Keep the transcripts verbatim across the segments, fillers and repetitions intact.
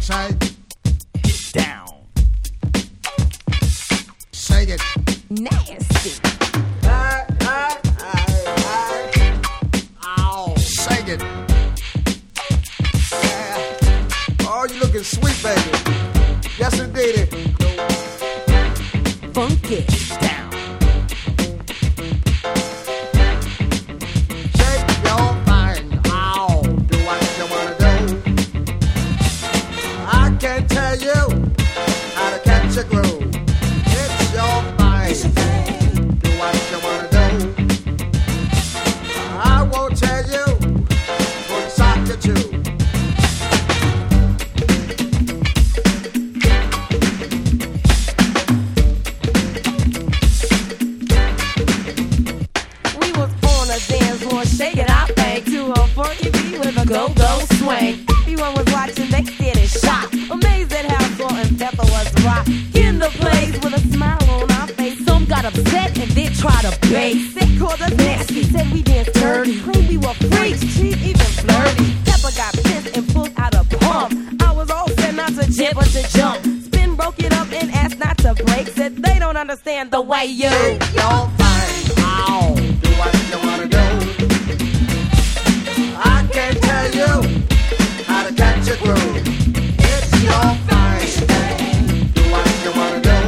say? Get down. Say it. Nasty. Hey, hey, hey, hey. Ow. Say it. Yeah. Oh, you looking sweet, baby. Yes, indeed. Funky. Down. Shake your thing. Ow. Do what you wanna do. I can tell you how to catch a groove. It's your thing. Do what you wanna do. I won't tell you what sock you chew. We was on a dance floor, shaking our thing to a funky beat with a go-go swing. Everyone was watching, they did it shot. Amazed at how Salt and Pepper was rock. In the place with a smile on our face. Some got upset and then tried to base. They called us nasty, said we danced dirty. Claimed we were freaks, cheap, even flirty. Pepper got pissed and pulled out a pump. I was all set not to jib but to jump. Spin broke it up and asked not to break. Said they don't understand the way you. Shake your thing. Ow. Do what you wanna do. I can tell you how to catch a groove. It's your thing. Do what you wanna do.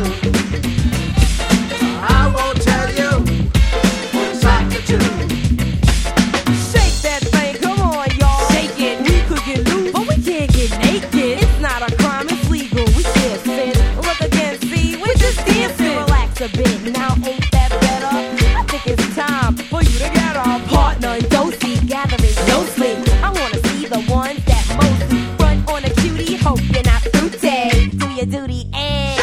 I won't tell you what sock you chew. Shake that thing, come on, y'all. Shake it. We could get loose, but we can't get naked. It's not a crime, it's legal. We can't sin. Look again, see, we just dancing. Relax a bit, now ain't that better? I think it's time for you to get our partner in Dosey, gathering no sleep. I wanna see the ones that mostly front on a cutie, hope you're not fruity. Do your duty and